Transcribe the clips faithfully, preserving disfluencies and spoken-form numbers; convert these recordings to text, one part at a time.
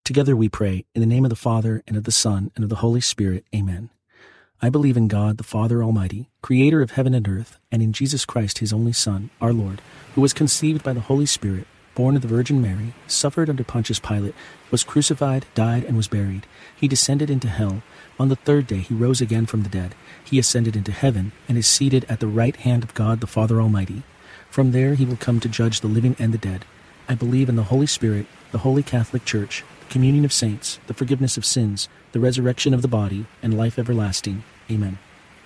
Together we pray, in the name of the Father, and of the Son, and of the Holy Spirit. Amen. I believe in God, the Father Almighty, creator of heaven and earth, and in Jesus Christ, his only Son, our Lord, who was conceived by the Holy Spirit, born of the Virgin Mary, suffered under Pontius Pilate, was crucified, died, and was buried. He descended into hell. On the third day he rose again from the dead. He ascended into heaven, and is seated at the right hand of God, the Father Almighty. From there he will come to judge the living and the dead. I believe in the Holy Spirit, the Holy Catholic Church, the communion of saints, the forgiveness of sins, the resurrection of the body, and life everlasting. Amen.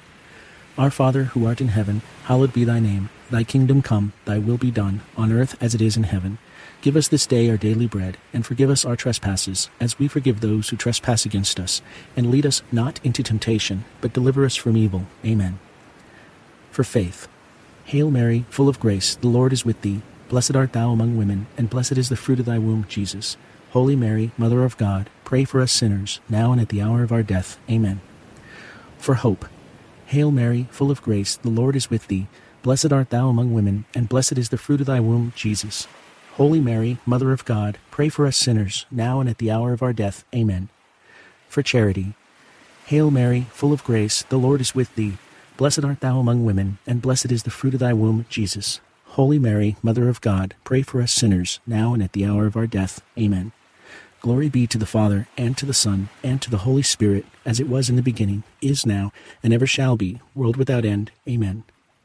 Our Father, who art in heaven, hallowed be thy name. Thy kingdom come, thy will be done, on earth as it is in heaven. Give us this day our daily bread, and forgive us our trespasses, as we forgive those who trespass against us. And lead us not into temptation, but deliver us from evil. Amen. For faith. Hail Mary, full of grace, the Lord is with thee. Blessed art thou among women, and blessed is the fruit of thy womb, Jesus. Holy Mary, Mother of God, pray for us sinners, now and at the hour of our death. Amen. For hope. Hail Mary, full of grace, the Lord is with thee. Blessed art thou among women, and blessed is the fruit of thy womb, Jesus. Holy Mary, Mother of God, pray for us sinners, now and at the hour of our death. Amen. For charity. Hail Mary, full of grace, the Lord is with thee. Blessed art thou among women, and blessed is the fruit of thy womb, Jesus. Holy Mary, Mother of God, pray for us sinners, now and at the hour of our death. Amen. Glory be to the Father, and to the Son, and to the Holy Spirit, as it was in the beginning, is now, and ever shall be, world without end. Amen.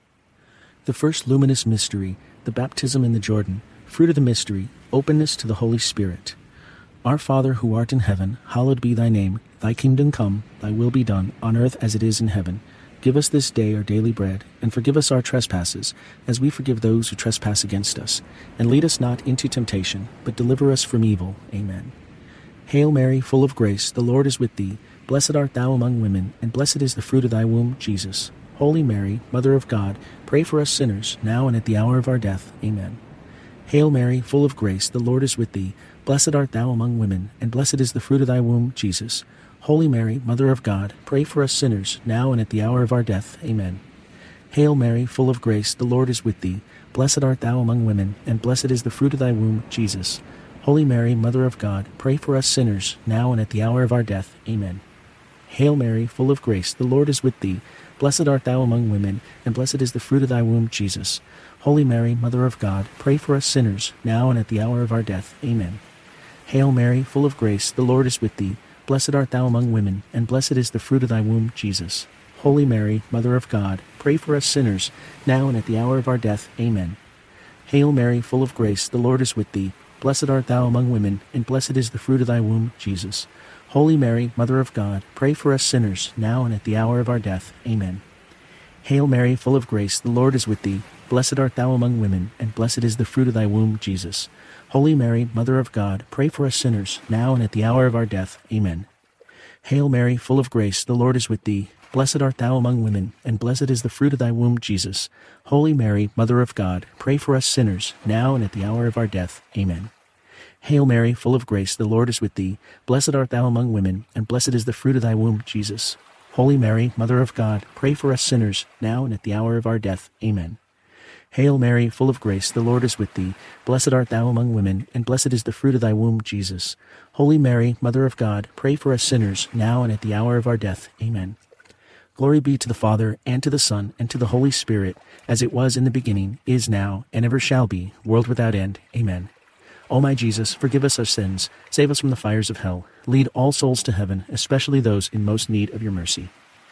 The first luminous mystery, the baptism in the Jordan. Fruit of the mystery, openness to the Holy Spirit. Our Father, who art in heaven, hallowed be thy name. Thy kingdom come, thy will be done, on earth as it is in heaven. Give us this day our daily bread, and forgive us our trespasses, as we forgive those who trespass against us. And lead us not into temptation, but deliver us from evil. Amen. Hail Mary, full of grace, the Lord is with thee. Blessed art thou among women, and blessed is the fruit of thy womb, Jesus. Holy Mary, Mother of God, pray for us sinners, now and at the hour of our death. Amen. Hail Mary, full of grace, the Lord is with thee. Blessed art thou among women, and blessed is the fruit of thy womb, Jesus. Holy Mary, Mother of God, pray for us sinners, now and at the hour of our death. Amen. Hail Mary, full of grace, the Lord is with thee. Blessed art thou among women, and blessed is the fruit of thy womb, Jesus. Holy Mary, Mother of God, pray for us sinners, now and at the hour of our death. Amen. Hail Mary, full of grace, the Lord is with thee. Blessed art thou among women, and blessed is the fruit of thy womb, Jesus. Holy Mary, Mother of God, pray for us sinners, now and at the hour of our death. Amen. Hail Mary, full of grace, the Lord is with thee. Blessed art thou among women, and blessed is the fruit of thy womb, Jesus. Holy Mary, Mother of God, pray for us sinners, now and at the hour of our death. Amen. Hail Mary, full of grace, the Lord is with thee. Blessed art thou among women, and blessed is the fruit of thy womb, Jesus. Holy Mary, Mother of God, pray for us sinners, now and at the hour of our death. Amen. Hail Mary, full of grace, the Lord is with thee. Blessed art thou among women, and blessed is the fruit of thy womb, Jesus. Holy Mary, Mother of God, pray for us sinners, now and at the hour of our death. Amen. Hail Mary, full of grace, the Lord is with thee. Blessed art thou among women, and blessed is the fruit of thy womb, Jesus. Holy Mary, Mother of God, pray for us sinners, now and at the hour of our death. Amen. Hail Mary, full of grace, the Lord is with thee. Blessed art thou among women, and blessed is the fruit of thy womb, Jesus. Holy Mary, Mother of God, pray for us sinners, now and at the hour of our death. Amen. Hail Mary, full of grace, the Lord is with thee. Blessed art thou among women, and blessed is the fruit of thy womb, Jesus. Holy Mary, Mother of God, pray for us sinners, now and at the hour of our death. Amen. Glory be to the Father, and to the Son, and to the Holy Spirit, as it was in the beginning, is now, and ever shall be, world without end. Amen. O my Jesus, forgive us our sins, save us from the fires of hell, lead all souls to heaven, especially those in most need of your mercy.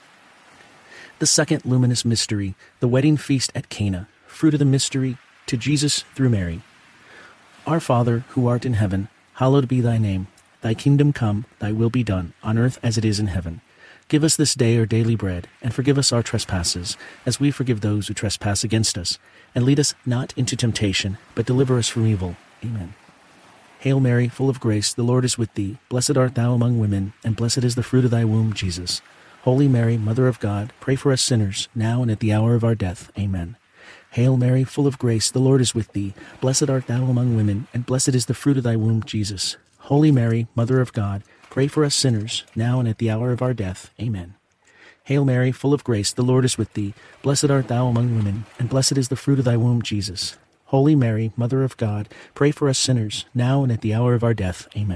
The second luminous mystery, the wedding feast at Cana. Fruit of the mystery, to Jesus through Mary. Our Father, who art in heaven, hallowed be thy name. Thy kingdom come, thy will be done, on earth as it is in heaven. Give us this day our daily bread, and forgive us our trespasses, as we forgive those who trespass against us. And lead us not into temptation, but deliver us from evil. Amen. Hail Mary, full of grace, the Lord is with thee. Blessed art thou among women, and blessed is the fruit of thy womb, Jesus. Holy Mary, Mother of God, pray for us sinners, now and at the hour of our death. Amen. Hail Mary, full of grace, the Lord is with thee. Blessed art thou among women, and blessed is the fruit of thy womb, Jesus. Holy Mary, Mother of God, pray for us sinners, now and at the hour of our death. Amen. Hail Mary, full of grace, the Lord is with thee. Blessed art thou among women, and blessed is the fruit of thy womb, Jesus. Holy Mary, Mother of God, pray for us sinners, now and at the hour of our death. Amen.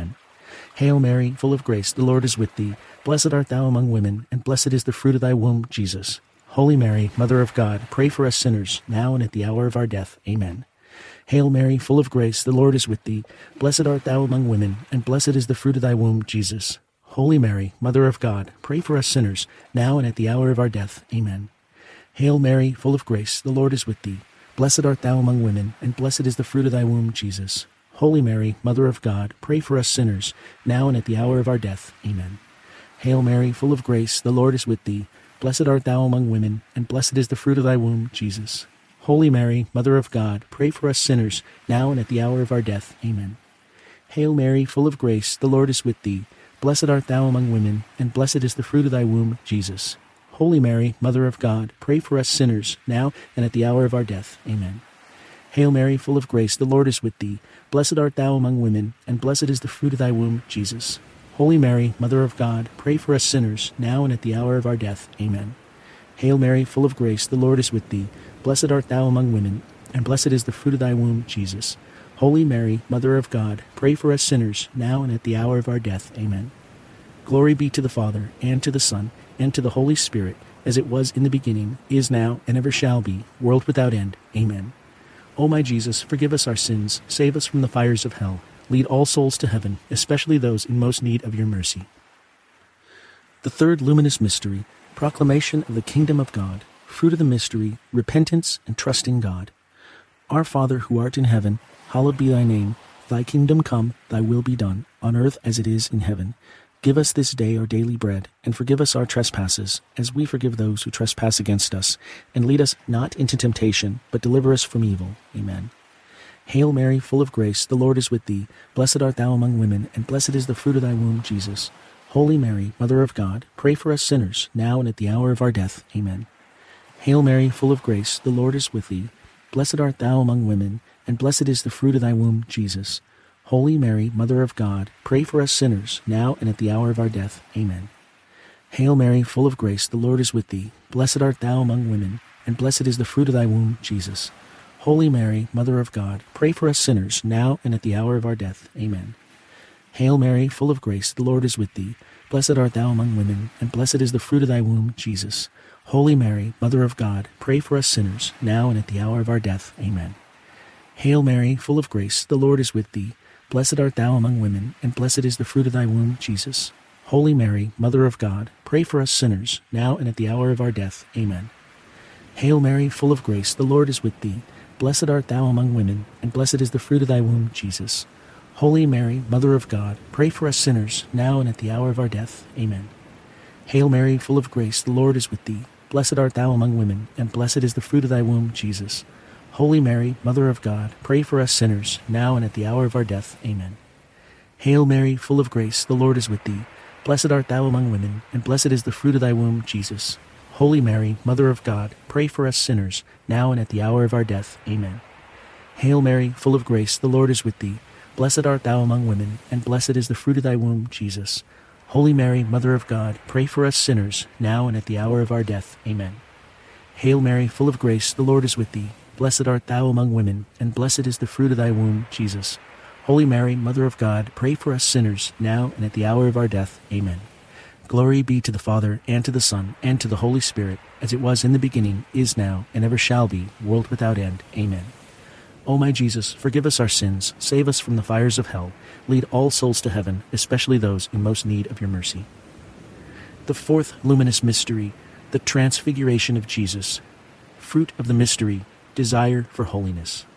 Hail Mary, full of grace, the Lord is with thee. Blessed art thou among women, and blessed is the fruit of thy womb, Jesus. Holy Mary, Mother of God, pray for us sinners, now and at the hour of our death. Amen. Hail Mary, full of grace, the Lord is with thee. Blessed art thou among women, and blessed is the fruit of thy womb, Jesus. Holy Mary, Mother of God, pray for us sinners, now and at the hour of our death. Amen. Hail Mary, full of grace, the Lord is with thee. Blessed art thou among women, and blessed is the fruit of thy womb, Jesus. Holy Mary, Mother of God, pray for us sinners, now and at the hour of our death. Amen. Hail Mary, full of grace, the Lord is with thee. Blessed art thou among women, and blessed is the fruit of thy womb, Jesus. Holy Mary, Mother of God, pray for us sinners, now and at the hour of our death. Amen. Hail Mary, full of grace, the Lord is with thee. Blessed art thou among women, and blessed is the fruit of thy womb, Jesus. Holy Mary, Mother of God, pray for us sinners, now and at the hour of our death. Amen. Hail Mary, full of grace, the Lord is with thee. Blessed art thou among women, and blessed is the fruit of thy womb, Jesus. Holy Mary, Mother of God, pray for us sinners, now and at the hour of our death. Amen. Hail Mary, full of grace, the Lord is with thee. Blessed art thou among women, and blessed is the fruit of thy womb, Jesus. Holy Mary, Mother of God, pray for us sinners, now and at the hour of our death. Amen. Glory be to the Father, and to the Son, and to the Holy Spirit, as it was in the beginning, is now, and ever shall be, world without end. Amen. O my Jesus, forgive us our sins, save us from the fires of hell. Lead all souls to heaven, especially those in most need of your mercy. The third luminous mystery, proclamation of the kingdom of God. Fruit of the mystery, repentance and trusting God. Our Father who art in heaven, hallowed be thy name. Thy kingdom come, thy will be done, on earth as it is in heaven. Give us this day our daily bread, and forgive us our trespasses, as we forgive those who trespass against us. And lead us not into temptation, but deliver us from evil. Amen. Hail Mary, full of grace, the Lord is with thee. Blessed art thou among women, and blessed is the fruit of thy womb, Jesus. Holy Mary, Mother of God, pray for us sinners, now and at the hour of our death. Amen. Hail Mary, full of grace, the Lord is with thee. Blessed art thou among women, and blessed is the fruit of thy womb, Jesus. Holy Mary, Mother of God, pray for us sinners, now and at the hour of our death. Amen. Hail Mary, full of grace, the Lord is with thee. Blessed art thou among women, and blessed is the fruit of thy womb, Jesus. Holy Mary, Mother of God, pray for us sinners, now and at the hour of our death. Amen. Hail Mary, full of grace, the Lord is with thee. Blessed art thou among women, and blessed is the fruit of thy womb, Jesus. Holy Mary, Mother of God, pray for us sinners, now and at the hour of our death. Amen. Hail Mary, full of grace, the Lord is with thee. Blessed art thou among women, and blessed is the fruit of thy womb, Jesus. Holy Mary, Mother of God, pray for us sinners, now and at the hour of our death. Amen. Hail Mary, full of grace, the Lord is with thee. Blessed art thou among women, and blessed is the fruit of thy womb, Jesus. Holy Mary, Mother of God, pray for us sinners, now and at the hour of our death. Amen. Hail Mary, full of grace, the Lord is with thee. Blessed art thou among women, and blessed is the fruit of thy womb, Jesus. Holy Mary, Mother of God, pray for us sinners, now and at the hour of our death. Amen. Hail Mary, full of grace, the Lord is with thee. Blessed art thou among women, and blessed is the fruit of thy womb, Jesus. Holy Mary, Mother of God, pray for us sinners, now and at the hour of our death. Amen. Hail Mary, full of grace, the Lord is with thee. Blessed art thou among women, and blessed is the fruit of thy womb, Jesus. Holy Mary, Mother of God, pray for us sinners, now and at the hour of our death. Amen. Hail Mary, full of grace, the Lord is with thee. Blessed art thou among women, and blessed is the fruit of thy womb, Jesus. Holy Mary, Mother of God, pray for us sinners, now and at the hour of our death. Amen. Glory be to the Father, and to the Son, and to the Holy Spirit, as it was in the beginning, is now, and ever shall be, world without end. Amen. O my Jesus, forgive us our sins, save us from the fires of hell, lead all souls to heaven, especially those in most need of your mercy. The fourth luminous mystery, the Transfiguration of Jesus. Fruit of the mystery, desire for holiness.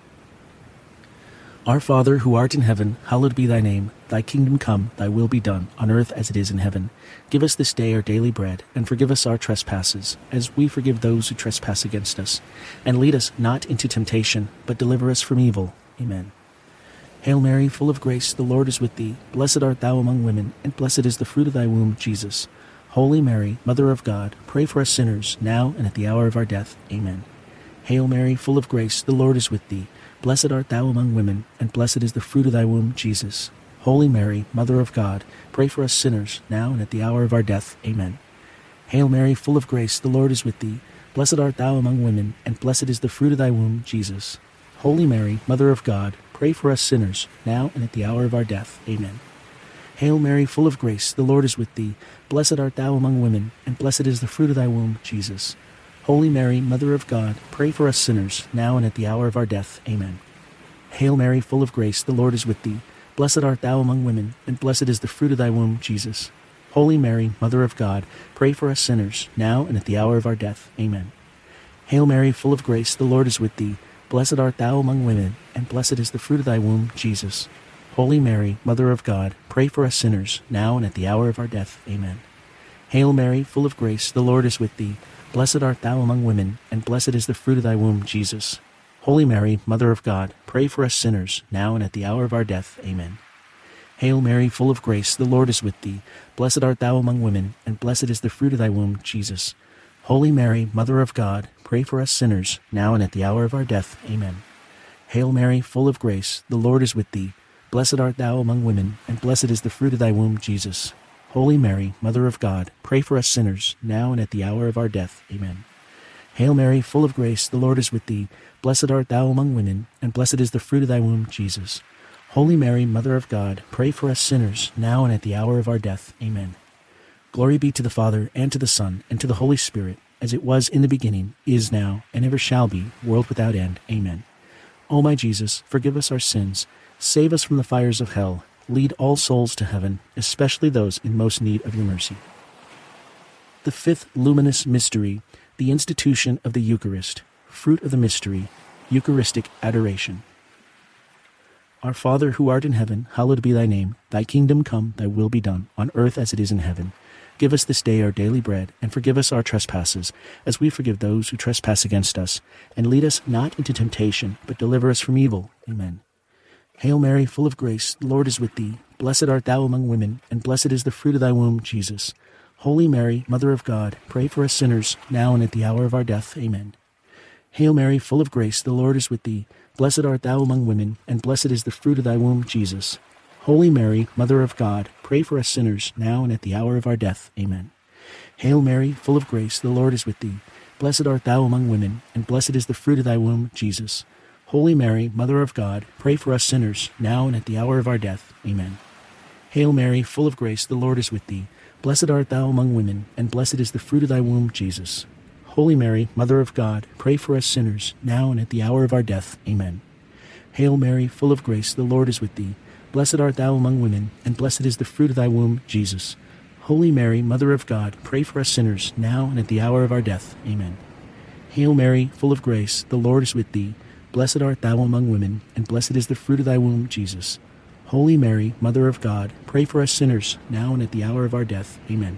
Our Father, who art in heaven, hallowed be thy name. Thy kingdom come, thy will be done, on earth as it is in heaven. Give us this day our daily bread, and forgive us our trespasses, as we forgive those who trespass against us. And lead us not into temptation, but deliver us from evil. Amen. Hail Mary, full of grace, the Lord is with thee. Blessed art thou among women, and blessed is the fruit of thy womb, Jesus. Holy Mary, Mother of God, pray for us sinners, now and at the hour of our death. Amen. Hail Mary, full of grace, the Lord is with thee. Blessed art thou among women, and blessed is the fruit of thy womb, Jesus. Holy Mary, Mother of God, pray for us sinners, now and at the hour of our death. Amen. Hail Mary, full of grace, the Lord is with thee. Blessed art thou among women, and blessed is the fruit of thy womb, Jesus. Holy Mary, Mother of God, pray for us sinners, now and at the hour of our death. Amen. Hail Mary, full of grace, the Lord is with thee. Blessed art thou among women, and blessed is the fruit of thy womb, Jesus. Holy Mary, Mother of God, pray for us sinners, now and at the hour of our death. Amen. Hail Mary, full of grace, the Lord is with thee. Blessed art thou among women, and blessed is the fruit of thy womb, Jesus. Holy Mary, Mother of God, pray for us sinners, now and at the hour of our death. Amen. Hail Mary, full of grace, the Lord is with thee. Blessed art thou among women, and blessed is the fruit of thy womb, Jesus. Holy Mary, Mother of God, pray for us sinners, now and at the hour of our death. Amen. Hail Mary, full of grace, the Lord is with thee. Blessed art thou among women, and blessed is the fruit of thy womb, Jesus. Holy Mary, Mother of God, pray for us sinners, now and at the hour of our death. Amen. Hail Mary, full of grace, the Lord is with thee. Blessed art thou among women, and blessed is the fruit of thy womb, Jesus. Holy Mary, Mother of God, pray for us sinners, now and at the hour of our death. Amen. Hail Mary, full of grace, the Lord is with thee. Blessed art thou among women, and blessed is the fruit of thy womb, Jesus. Holy Mary, Mother of God, pray for us sinners, now and at the hour of our death. Amen. Hail Mary, full of grace, the Lord is with thee. Blessed art thou among women, and blessed is the fruit of thy womb, Jesus. Holy Mary, Mother of God, pray for us sinners, now and at the hour of our death. Amen. Glory be to the Father, and to the Son, and to the Holy Spirit, as it was in the beginning, is now, and ever shall be, world without end. Amen. O my Jesus, forgive us our sins, save us from the fires of hell, lead all souls to heaven, especially those in most need of your mercy. The fifth luminous mystery, the institution of the Eucharist, fruit of the mystery, Eucharistic adoration. Our Father, who art in heaven, hallowed be thy name. Thy kingdom come, thy will be done, on earth as it is in heaven. Give us this day our daily bread, and forgive us our trespasses, as we forgive those who trespass against us. And lead us not into temptation, but deliver us from evil. Amen. Hail Mary, full of grace, the Lord is with thee. Blessed art thou among women, and blessed is the fruit of thy womb, Jesus. Holy Mary, Mother of God, pray for us sinners, now and at the hour of our death. Amen. Hail Mary, full of grace, the Lord is with thee. Blessed art thou among women, and blessed is the fruit of thy womb, Jesus. Holy Mary, Mother of God, pray for us sinners, now and at the hour of our death. Amen. Hail Mary, full of grace, the Lord is with thee. Blessed art thou among women, and blessed is the fruit of thy womb, Jesus. Holy Mary, Mother of God, pray for us sinners, now and at the hour of our death. Amen. Hail Mary, full of grace, the Lord is with thee. Blessed art thou among women, and blessed is the fruit of thy womb, Jesus. Holy Mary, Mother of God, pray for us sinners, now and at the hour of our death. Amen. Hail Mary, full of grace, the Lord is with thee. Blessed art thou among women, and blessed is the fruit of thy womb, Jesus. Holy Mary, Mother of God, pray for us sinners, now and at the hour of our death. Amen. Hail Mary, full of grace, the Lord is with thee. Blessed art thou among women, and blessed is the fruit of thy womb, Jesus. Holy Mary, Mother of God, pray for us sinners, now and at the hour of our death. Amen.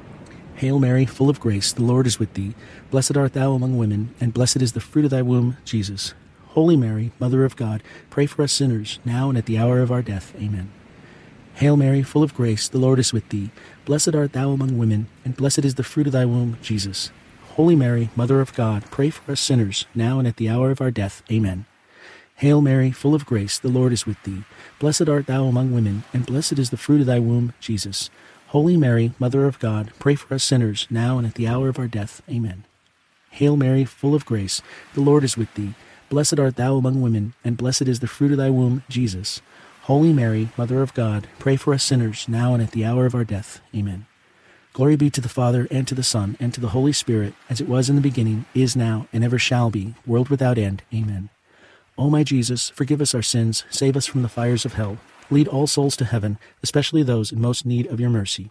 Hail Mary, full of grace, the Lord is with thee. Blessed art thou among women, and blessed is the fruit of thy womb, Jesus. Holy Mary, Mother of God, pray for us sinners, now and at the hour of our death. Amen. Hail Mary, full of grace, the Lord is with thee. Blessed art thou among women, and blessed is the fruit of thy womb, Jesus. Holy Mary, Mother of God, pray for us sinners, now and at the hour of our death. Amen. Hail Mary, full of grace, the Lord is with thee. Blessed art thou among women, and blessed is the fruit of thy womb, Jesus. Holy Mary, Mother of God, pray for us sinners, now and at the hour of our death. Amen. Hail Mary, full of grace, the Lord is with thee. Blessed art thou among women, and blessed is the fruit of thy womb, Jesus. Holy Mary, Mother of God, pray for us sinners, now and at the hour of our death. Amen. Glory be to the Father, and to the Son, and to the Holy Spirit, as it was in the beginning, is now, and ever shall be, world without end. Amen. O my Jesus, forgive us our sins, save us from the fires of hell, lead all souls to heaven, especially those in most need of your mercy.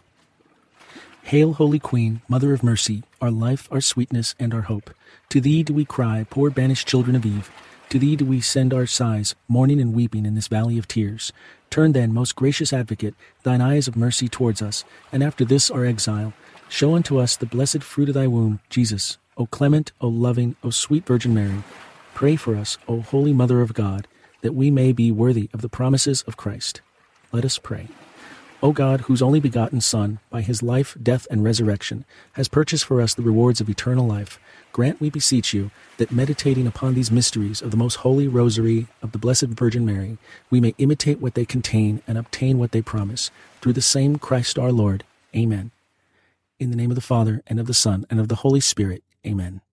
Hail, Holy Queen, Mother of Mercy, our life, our sweetness, and our hope. To thee do we cry, poor banished children of Eve. To thee do we send our sighs, mourning and weeping in this valley of tears. Turn then, most gracious Advocate, thine eyes of mercy towards us, and after this our exile, show unto us the blessed fruit of thy womb, Jesus. O clement, O loving, O sweet Virgin Mary, pray for us, O Holy Mother of God, that we may be worthy of the promises of Christ. Let us pray. O God, whose only begotten Son, by his life, death, and resurrection, has purchased for us the rewards of eternal life, grant, we beseech you, that meditating upon these mysteries of the most holy rosary of the Blessed Virgin Mary, we may imitate what they contain and obtain what they promise, through the same Christ our Lord. Amen. In the name of the Father, and of the Son, and of the Holy Spirit. Amen.